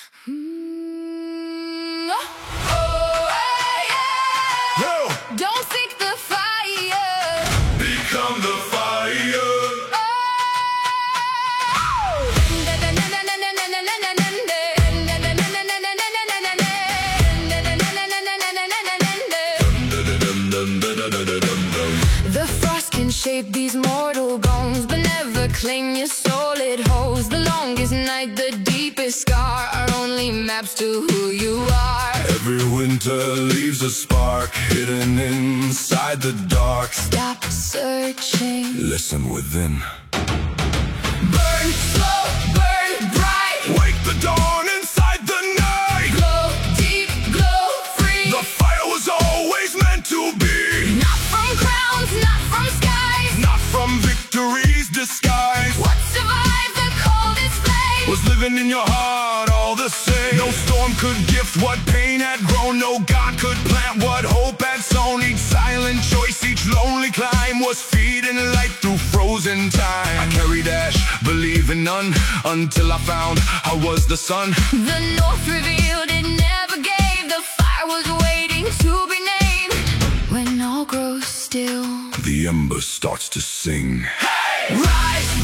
Oh, yeah. Yo! Don't seek the fire. Become the fire. The frost can shape these mortal bones, but never claim your soul. It holds the longest night, the deepest scar, are only maps to who you are. Every winter leaves a spark hidden inside the dark. Stop searching. Listen within. Burn slow, burn bright. Wake the dawn inside the night. Glow deep, glow free. The fire was always meant to be. Not from crowns, not from skies. Not from victory's disguise. What survived the coldest flame Was living in your heart all the same. No storm could gift what pain had grown. No God could plant what hope had sown. Each silent choice, each lonely climb was feeding light through frozen time. I carried ash, believing none, until I found I was the sun. The north revealed it never gave. The fire was waiting to be named. When all grows still, The ember starts to sing. rise